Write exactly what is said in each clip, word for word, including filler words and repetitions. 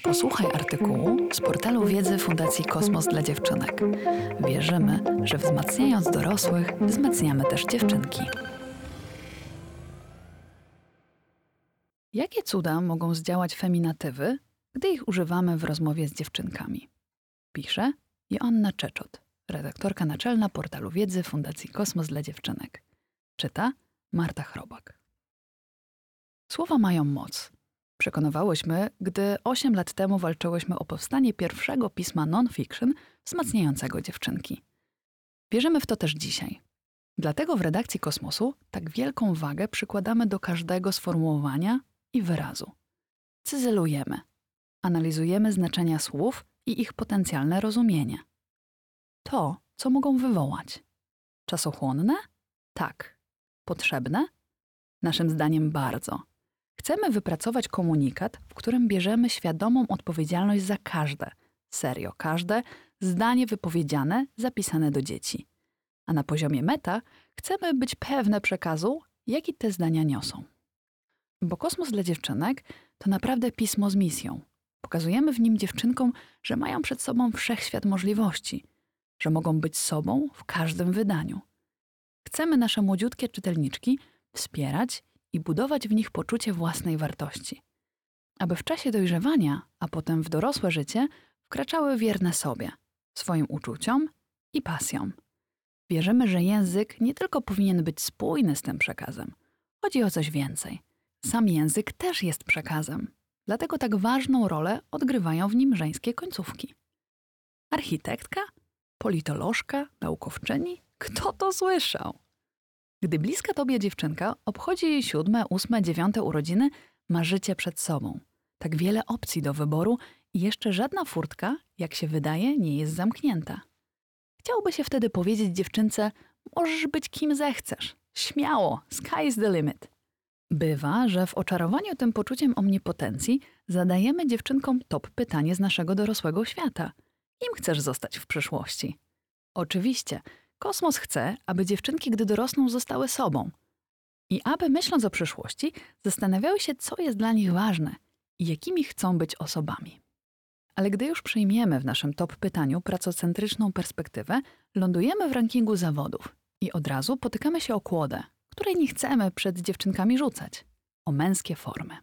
Posłuchaj artykułu z portalu wiedzy Fundacji Kosmos dla Dziewczynek. Wierzymy, że wzmacniając dorosłych, wzmacniamy też dziewczynki. Jakie cuda mogą zdziałać feminatywy, gdy ich używamy w rozmowie z dziewczynkami? Pisze Joanna Czeczot, redaktorka naczelna portalu wiedzy Fundacji Kosmos dla Dziewczynek. Czyta Marta Chrobak. Słowa mają moc. Przekonywałyśmy, gdy osiem lat temu walczyłyśmy o powstanie pierwszego pisma non-fiction wzmacniającego dziewczynki. Wierzymy w to też dzisiaj. Dlatego w redakcji Kosmosu tak wielką wagę przykładamy do każdego sformułowania i wyrazu. Cyzelujemy. Analizujemy znaczenia słów i ich potencjalne rozumienie. To, co mogą wywołać. Czasochłonne? Tak. Potrzebne? Naszym zdaniem bardzo. Chcemy wypracować komunikat, w którym bierzemy świadomą odpowiedzialność za każde, serio każde, zdanie wypowiedziane, zapisane do dzieci. A na poziomie meta chcemy być pewne przekazu, jaki te zdania niosą. Bo Kosmos dla Dziewczynek to naprawdę pismo z misją. Pokazujemy w nim dziewczynkom, że mają przed sobą wszechświat możliwości, że mogą być sobą w każdym wydaniu. Chcemy nasze młodziutkie czytelniczki wspierać i budować w nich poczucie własnej wartości. Aby w czasie dojrzewania, a potem w dorosłe życie, wkraczały wierne sobie, swoim uczuciom i pasjom. Wierzymy, że język nie tylko powinien być spójny z tym przekazem. Chodzi o coś więcej. Sam język też jest przekazem. Dlatego tak ważną rolę odgrywają w nim żeńskie końcówki. Architektka? Politolożka? Naukowczyni? Kto to słyszał? Gdy bliska tobie dziewczynka obchodzi jej siódme, ósme, dziewiąte urodziny, ma życie przed sobą. Tak wiele opcji do wyboru i jeszcze żadna furtka, jak się wydaje, nie jest zamknięta. Chciałby się wtedy powiedzieć dziewczynce, możesz być kim zechcesz. Śmiało, sky is the limit. Bywa, że w oczarowaniu tym poczuciem omnipotencji zadajemy dziewczynkom top pytanie z naszego dorosłego świata. Kim chcesz zostać w przyszłości? Oczywiście, Kosmos chce, aby dziewczynki, gdy dorosną, zostały sobą. I aby, myśląc o przyszłości, zastanawiały się, co jest dla nich ważne i jakimi chcą być osobami. Ale gdy już przyjmiemy w naszym top pytaniu pracocentryczną perspektywę, lądujemy w rankingu zawodów i od razu potykamy się o kłodę, której nie chcemy przed dziewczynkami rzucać, o męskie formy.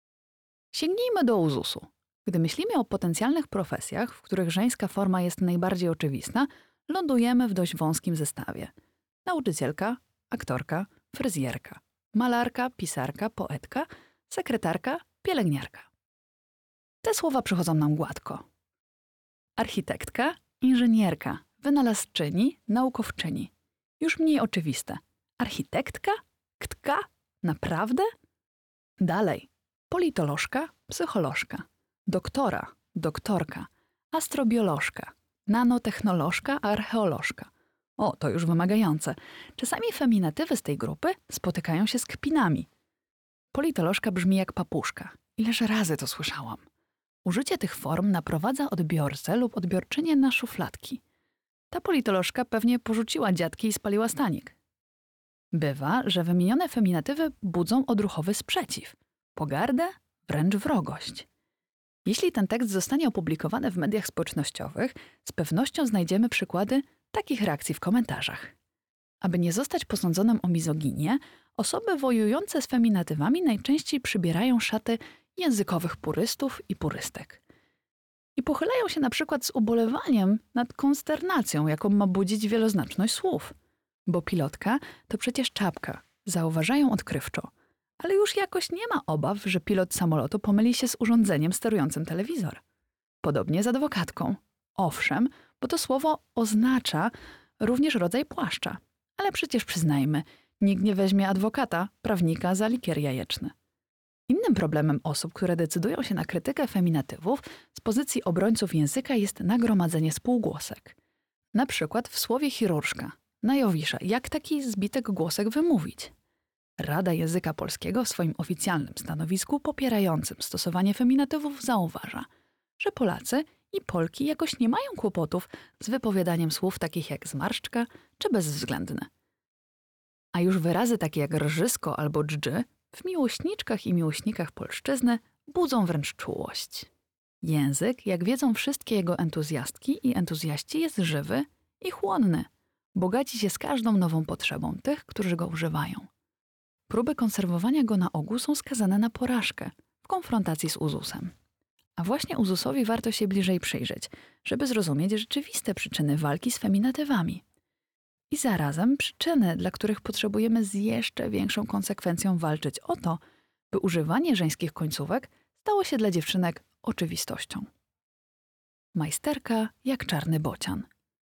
Sięgnijmy do uzusu. Gdy myślimy o potencjalnych profesjach, w których żeńska forma jest najbardziej oczywista, lądujemy w dość wąskim zestawie. Nauczycielka, aktorka, fryzjerka, malarka, pisarka, poetka, sekretarka, pielęgniarka. Te słowa przychodzą nam gładko. Architektka, inżynierka, wynalazczyni, naukowczyni. Już mniej oczywiste. Architektka? Ktka? Naprawdę? Dalej. Politolożka, psycholożka, doktora, doktorka, astrobiolożka, nanotechnolożka, archeolożka. O, to już wymagające. Czasami feminatywy z tej grupy spotykają się z kpinami. Politolożka brzmi jak papuszka. Ileż razy to słyszałam. Użycie tych form naprowadza odbiorcę lub odbiorczynię na szufladki. Ta politolożka pewnie porzuciła dziadki i spaliła stanik. Bywa, że wymienione feminatywy budzą odruchowy sprzeciw, pogardę, wręcz wrogość. Jeśli ten tekst zostanie opublikowany w mediach społecznościowych, z pewnością znajdziemy przykłady takich reakcji w komentarzach. Aby nie zostać posądzonym o mizoginię, osoby wojujące z feminatywami najczęściej przybierają szaty językowych purystów i purystek. I pochylają się na przykład z ubolewaniem nad konsternacją, jaką ma budzić wieloznaczność słów. Bo pilotka to przecież czapka, zauważają odkrywczo. Ale już jakoś nie ma obaw, że pilot samolotu pomyli się z urządzeniem sterującym telewizor. Podobnie z adwokatką. Owszem, bo to słowo oznacza również rodzaj płaszcza. Ale przecież przyznajmy, nikt nie weźmie adwokata, prawnika za likier jajeczny. Innym problemem osób, które decydują się na krytykę feminatywów z pozycji obrońców języka jest nagromadzenie spółgłosek. Na przykład w słowie chirurżka, na Jowisza, jak taki zbitek głosek wymówić? Rada Języka Polskiego w swoim oficjalnym stanowisku popierającym stosowanie feminatywów zauważa, że Polacy i Polki jakoś nie mają kłopotów z wypowiadaniem słów takich jak zmarszczka czy bezwzględne. A już wyrazy takie jak rżysko albo dżdży w miłośniczkach i miłośnikach polszczyzny budzą wręcz czułość. Język, jak wiedzą wszystkie jego entuzjastki i entuzjaści, jest żywy i chłonny. Bogaci się z każdą nową potrzebą tych, którzy go używają. Próby konserwowania go na ogół są skazane na porażkę w konfrontacji z uzusem. A właśnie uzusowi warto się bliżej przyjrzeć, żeby zrozumieć rzeczywiste przyczyny walki z feminatywami. I zarazem przyczyny, dla których potrzebujemy z jeszcze większą konsekwencją walczyć o to, by używanie żeńskich końcówek stało się dla dziewczynek oczywistością. Majsterka jak czarny bocian.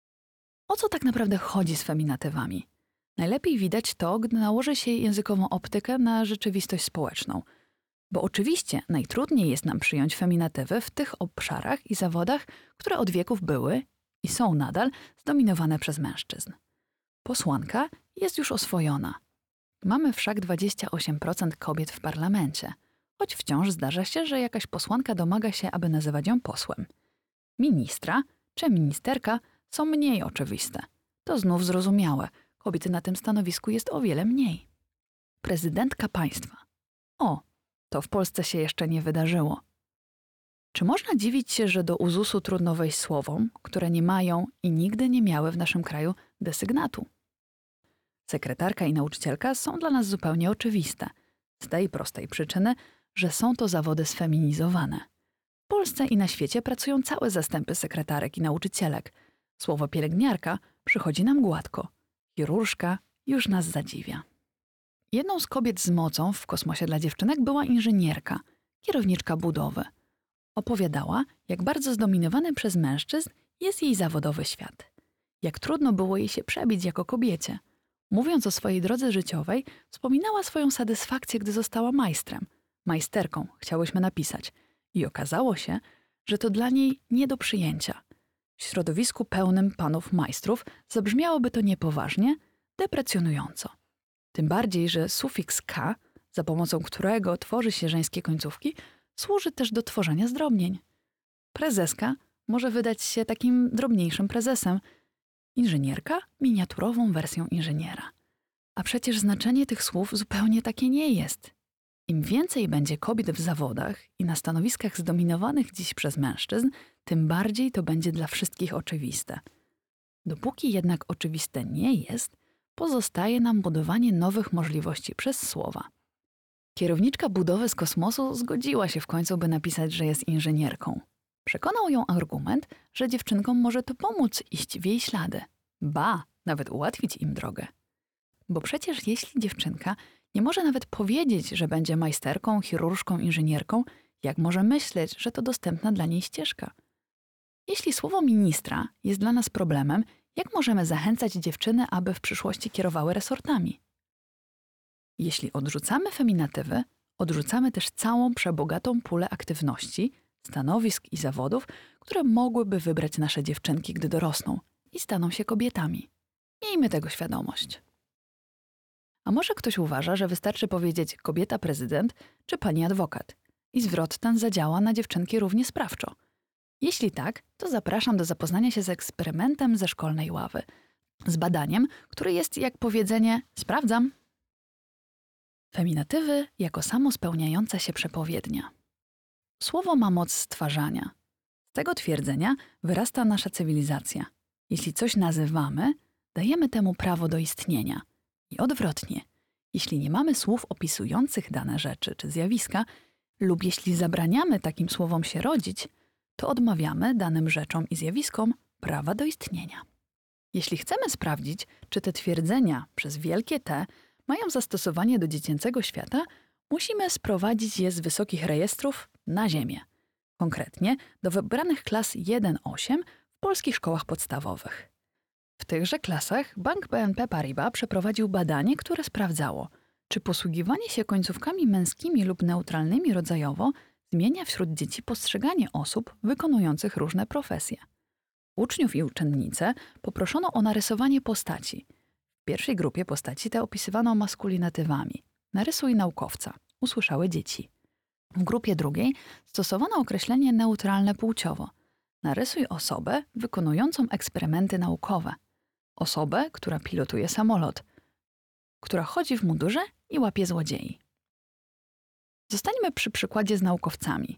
O co tak naprawdę chodzi z feminatywami? Najlepiej widać to, gdy nałoży się językową optykę na rzeczywistość społeczną. Bo oczywiście najtrudniej jest nam przyjąć feminatywy w tych obszarach i zawodach, które od wieków były i są nadal zdominowane przez mężczyzn. Posłanka jest już oswojona. Mamy wszak dwadzieścia osiem procent kobiet w parlamencie, choć wciąż zdarza się, że jakaś posłanka domaga się, aby nazywać ją posłem. Ministra czy ministerka są mniej oczywiste. To znów zrozumiałe. Kobiety na tym stanowisku jest o wiele mniej. Prezydentka państwa. O, to w Polsce się jeszcze nie wydarzyło. Czy można dziwić się, że do uzusu trudno wejść słowom, które nie mają i nigdy nie miały w naszym kraju desygnatu? Sekretarka i nauczycielka są dla nas zupełnie oczywiste, z tej prostej przyczyny, że są to zawody sfeminizowane. W Polsce i na świecie pracują całe zastępy sekretarek i nauczycielek. Słowo pielęgniarka przychodzi nam gładko. Chirurżka już nas zadziwia. Jedną z kobiet z mocą w kosmosie dla dziewczynek była inżynierka, kierowniczka budowy. Opowiadała, jak bardzo zdominowany przez mężczyzn jest jej zawodowy świat. Jak trudno było jej się przebić jako kobiecie. Mówiąc o swojej drodze życiowej, wspominała swoją satysfakcję, gdy została majstrem. Majsterką, chciałyśmy napisać. I okazało się, że to dla niej nie do przyjęcia. W środowisku pełnym panów majstrów zabrzmiałoby to niepoważnie, deprecjonująco. Tym bardziej, że sufiks k, za pomocą którego tworzy się żeńskie końcówki, służy też do tworzenia zdrobnień. Prezeska może wydać się takim drobniejszym prezesem, inżynierka miniaturową wersją inżyniera. A przecież znaczenie tych słów zupełnie takie nie jest. Im więcej będzie kobiet w zawodach i na stanowiskach zdominowanych dziś przez mężczyzn, tym bardziej to będzie dla wszystkich oczywiste. Dopóki jednak oczywiste nie jest, pozostaje nam budowanie nowych możliwości przez słowa. Kierowniczka budowy z kosmosu zgodziła się w końcu, by napisać, że jest inżynierką. Przekonał ją argument, że dziewczynkom może to pomóc iść w jej ślady. Ba, nawet ułatwić im drogę. Bo przecież jeśli dziewczynka nie może nawet powiedzieć, że będzie majsterką, chirurżką, inżynierką, jak może myśleć, że to dostępna dla niej ścieżka? Jeśli słowo ministra jest dla nas problemem, jak możemy zachęcać dziewczyny, aby w przyszłości kierowały resortami? Jeśli odrzucamy feminatywy, odrzucamy też całą przebogatą pulę aktywności, stanowisk i zawodów, które mogłyby wybrać nasze dziewczynki, gdy dorosną i staną się kobietami. Miejmy tego świadomość. A może ktoś uważa, że wystarczy powiedzieć kobieta prezydent czy pani adwokat i zwrot ten zadziała na dziewczynki równie sprawczo? Jeśli tak, to zapraszam do zapoznania się z eksperymentem ze szkolnej ławy. Z badaniem, które jest jak powiedzenie sprawdzam. Feminatywy jako samospełniająca się przepowiednia. Słowo ma moc stwarzania. Z tego twierdzenia wyrasta nasza cywilizacja. Jeśli coś nazywamy, dajemy temu prawo do istnienia. I odwrotnie, jeśli nie mamy słów opisujących dane rzeczy czy zjawiska, lub jeśli zabraniamy takim słowom się rodzić, to odmawiamy danym rzeczom i zjawiskom prawa do istnienia. Jeśli chcemy sprawdzić, czy te twierdzenia przez wielkie T mają zastosowanie do dziecięcego świata, musimy sprowadzić je z wysokich rejestrów na ziemię. Konkretnie do wybranych klas jeden osiem w polskich szkołach podstawowych. W tychże klasach Bank B N P Paribas przeprowadził badanie, które sprawdzało, czy posługiwanie się końcówkami męskimi lub neutralnymi rodzajowo zmienia wśród dzieci postrzeganie osób wykonujących różne profesje. Uczniów i uczennice poproszono o narysowanie postaci. W pierwszej grupie postaci te opisywano maskulinatywami. Narysuj naukowca, usłyszały dzieci. W grupie drugiej stosowano określenie neutralne płciowo. Narysuj osobę wykonującą eksperymenty naukowe. Osobę, która pilotuje samolot, która chodzi w mundurze i łapie złodziei. Zostańmy przy przykładzie z naukowcami.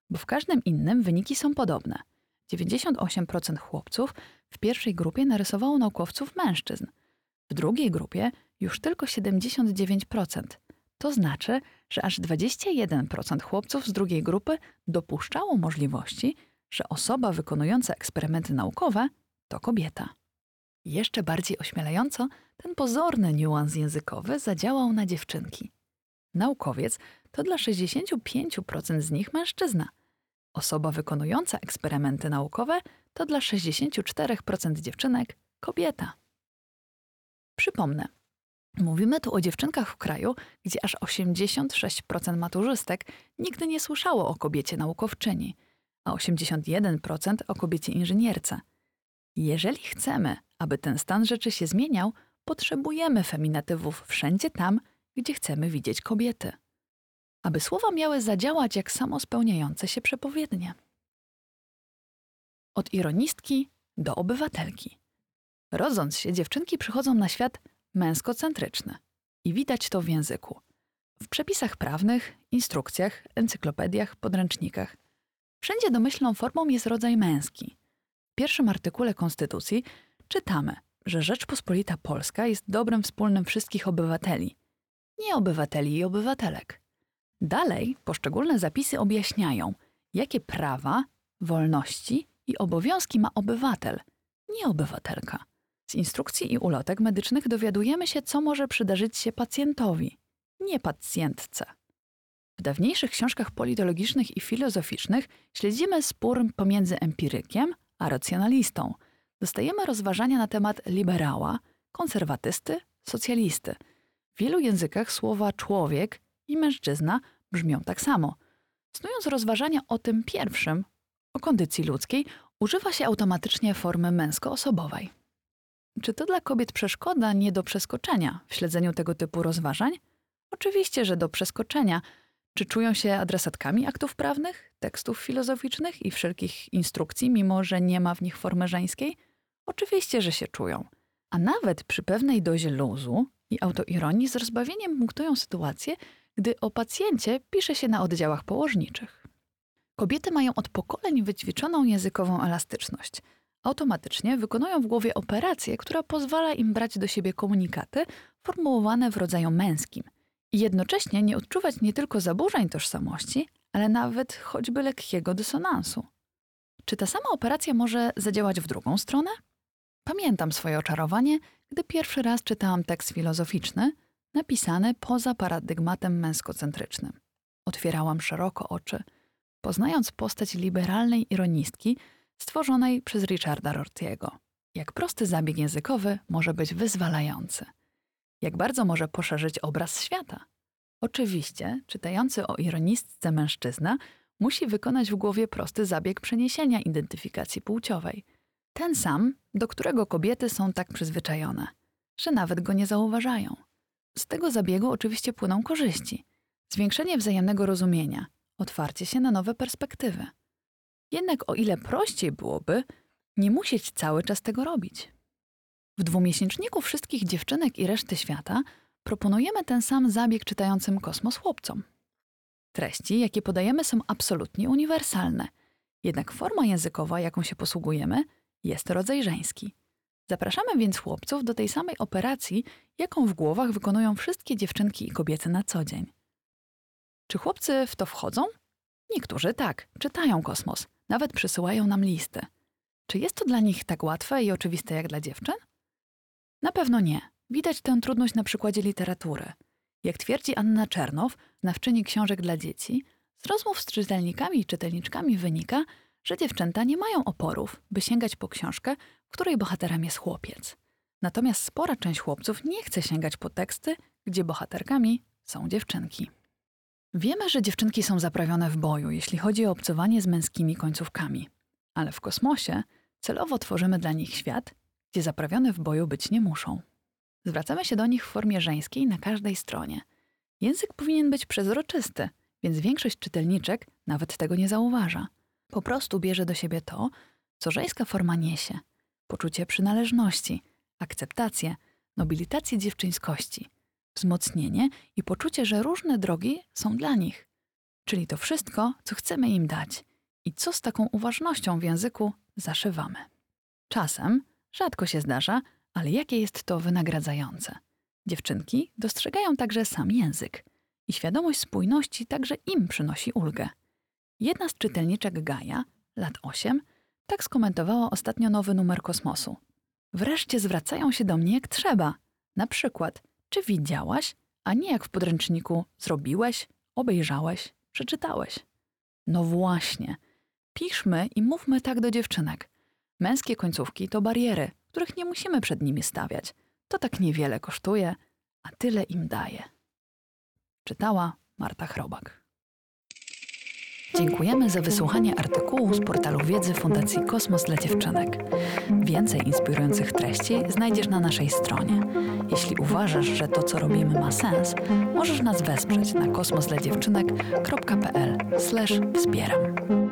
bo w każdym innym wyniki są podobne. dziewięćdziesiąt osiem procent chłopców w pierwszej grupie narysowało naukowców mężczyzn. W drugiej grupie już tylko siedemdziesiąt dziewięć procent. To znaczy, że aż dwadzieścia jeden procent chłopców z drugiej grupy dopuszczało możliwości, że osoba wykonująca eksperymenty naukowe to kobieta. Jeszcze bardziej ośmielająco ten pozorny niuans językowy zadziałał na dziewczynki. Naukowiec to dla sześćdziesiąt pięć procent z nich mężczyzna. Osoba wykonująca eksperymenty naukowe to dla sześćdziesiąt cztery procent dziewczynek kobieta. Przypomnę, mówimy tu o dziewczynkach w kraju, gdzie aż osiemdziesiąt sześć procent maturzystek nigdy nie słyszało o kobiecie naukowczyni, a osiemdziesiąt jeden procent o kobiecie inżynierce. Jeżeli chcemy, aby ten stan rzeczy się zmieniał, potrzebujemy feminatywów wszędzie tam, gdzie chcemy widzieć kobiety. Aby słowa miały zadziałać jak samospełniające się przepowiednie. Od ironistki do obywatelki. Rodząc się, dziewczynki przychodzą na świat męskocentryczny. I widać to w języku. W przepisach prawnych, instrukcjach, encyklopediach, podręcznikach. Wszędzie domyślną formą jest rodzaj męski. W pierwszym artykule Konstytucji czytamy, że Rzeczpospolita Polska jest dobrem wspólnym wszystkich obywateli. Nie obywateli i obywatelek. Dalej poszczególne zapisy objaśniają, jakie prawa, wolności i obowiązki ma obywatel, nie obywatelka. Z instrukcji i ulotek medycznych dowiadujemy się, co może przydarzyć się pacjentowi, nie pacjentce. W dawniejszych książkach politologicznych i filozoficznych śledzimy spór pomiędzy empirykiem a racjonalistą. Dostajemy rozważania na temat liberała, konserwatysty, socjalisty. W wielu językach słowa człowiek i mężczyzna brzmią tak samo. Snując rozważania o tym pierwszym, o kondycji ludzkiej, używa się automatycznie formy męskoosobowej. Czy to dla kobiet przeszkoda nie do przeskoczenia w śledzeniu tego typu rozważań? Oczywiście, że do przeskoczenia. Czy czują się adresatkami aktów prawnych, tekstów filozoficznych i wszelkich instrukcji, mimo że nie ma w nich formy żeńskiej? Oczywiście, że się czują. A nawet przy pewnej dozie luzu i autoironii z rozbawieniem punktują sytuacje, gdy o pacjencie pisze się na oddziałach położniczych. Kobiety mają od pokoleń wyćwiczoną językową elastyczność. Automatycznie wykonują w głowie operację, która pozwala im brać do siebie komunikaty formułowane w rodzaju męskim i jednocześnie nie odczuwać nie tylko zaburzeń tożsamości, ale nawet choćby lekkiego dysonansu. Czy ta sama operacja może zadziałać w drugą stronę? Pamiętam swoje oczarowanie, gdy pierwszy raz czytałam tekst filozoficzny, napisany poza paradygmatem męskocentrycznym. Otwierałam szeroko oczy, poznając postać liberalnej ironistki stworzonej przez Richarda Rortiego. Jak prosty zabieg językowy może być wyzwalający. Jak bardzo może poszerzyć obraz świata. Oczywiście, czytający o ironistce mężczyzna musi wykonać w głowie prosty zabieg przeniesienia identyfikacji płciowej. Ten sam, do którego kobiety są tak przyzwyczajone, że nawet go nie zauważają. Z tego zabiegu oczywiście płyną korzyści. Zwiększenie wzajemnego rozumienia, otwarcie się na nowe perspektywy. Jednak o ile prościej byłoby nie musieć cały czas tego robić. W dwumiesięczniku wszystkich dziewczynek i reszty świata proponujemy ten sam zabieg czytającym kosmos chłopcom. Treści, jakie podajemy, są absolutnie uniwersalne. Jednak forma językowa, jaką się posługujemy, jest rodzaj żeński. Zapraszamy więc chłopców do tej samej operacji, jaką w głowach wykonują wszystkie dziewczynki i kobiety na co dzień. Czy chłopcy w to wchodzą? Niektórzy tak, czytają kosmos, nawet przysyłają nam listy. Czy jest to dla nich tak łatwe i oczywiste jak dla dziewczyn? Na pewno nie. Widać tę trudność na przykładzie literatury. Jak twierdzi Anna Czernow, znawczyni książek dla dzieci, z rozmów z czytelnikami i czytelniczkami wynika, że dziewczęta nie mają oporów, by sięgać po książkę, w której bohaterem jest chłopiec. Natomiast spora część chłopców nie chce sięgać po teksty, gdzie bohaterkami są dziewczynki. Wiemy, że dziewczynki są zaprawione w boju, jeśli chodzi o obcowanie z męskimi końcówkami. Ale w kosmosie celowo tworzymy dla nich świat, gdzie zaprawione w boju być nie muszą. Zwracamy się do nich w formie żeńskiej na każdej stronie. Język powinien być przezroczysty, więc większość czytelniczek nawet tego nie zauważa. Po prostu bierze do siebie to, co żeńska forma niesie. Poczucie przynależności, akceptację, nobilitację dziewczyńskości, wzmocnienie i poczucie, że różne drogi są dla nich. czyli to wszystko, co chcemy im dać i co z taką uważnością w języku zaszywamy. Czasem, rzadko się zdarza, ale jakie jest to wynagradzające. Dziewczynki dostrzegają także sam język i świadomość spójności także im przynosi ulgę. Jedna z czytelniczek Gaja, lat osiem, tak skomentowała ostatnio nowy numer Kosmosu. Wreszcie zwracają się do mnie jak trzeba. Na przykład, czy widziałaś, a nie jak w podręczniku zrobiłeś, obejrzałeś, przeczytałeś. No właśnie. Piszmy i mówmy tak do dziewczynek. Męskie końcówki to bariery, których nie musimy przed nimi stawiać. To tak niewiele kosztuje, a tyle im daje. Czytała Marta Chrobak. Dziękujemy za wysłuchanie artykułu z portalu wiedzy Fundacji Kosmos dla Dziewczynek. Więcej inspirujących treści znajdziesz na naszej stronie. Jeśli uważasz, że to, co robimy, ma sens, możesz nas wesprzeć na kosmos dla dziewczynek kropka p l slash wspieram.